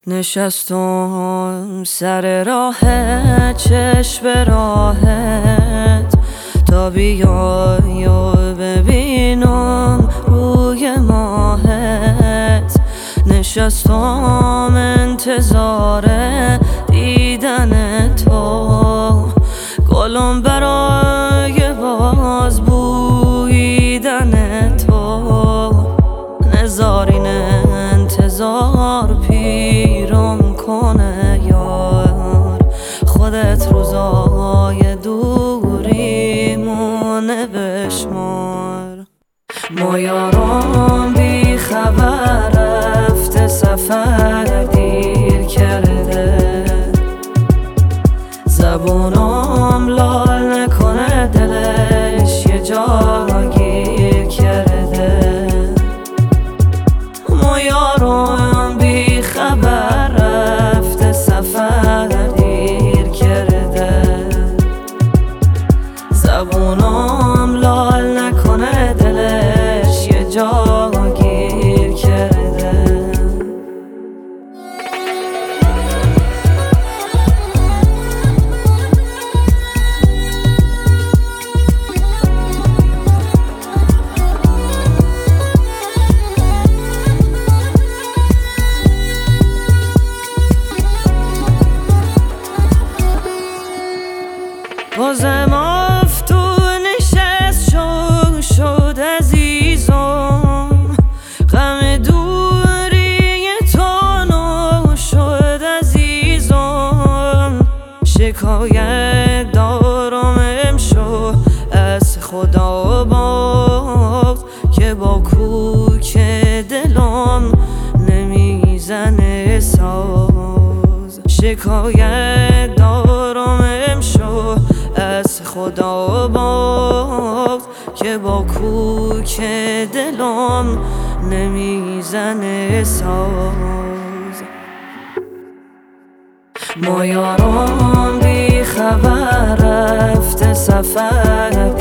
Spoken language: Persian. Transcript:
نشستم سر راه چشم راهت تا بیای و ببینم روی ماهت. نشستم انتظار دیدن تو، گلم برای باز بویدن تو. نزارین انتظار پیرم کنه یار، خودت روزای دوریمونه بشمار. ما یارم بی خبر رفته سفر دیر کرده، زبونم لال نکنه دلش یه جا گیر کرده. ما یارم بی خبر رفته سفر دیر کرده، زبونم لال نکنه دلش یه جا گیر کرده. بازم افتون نشست شد عزیزم، غم دوری تو نو شد عزیزم. شکایت دارم امشو از خدا باز که با کوک دلم نمیزنه ساز. شکایت دارم امشو از خدا باز که با کوک دلم نمیزنه ساز. ما یارم بی خبر رفته سفر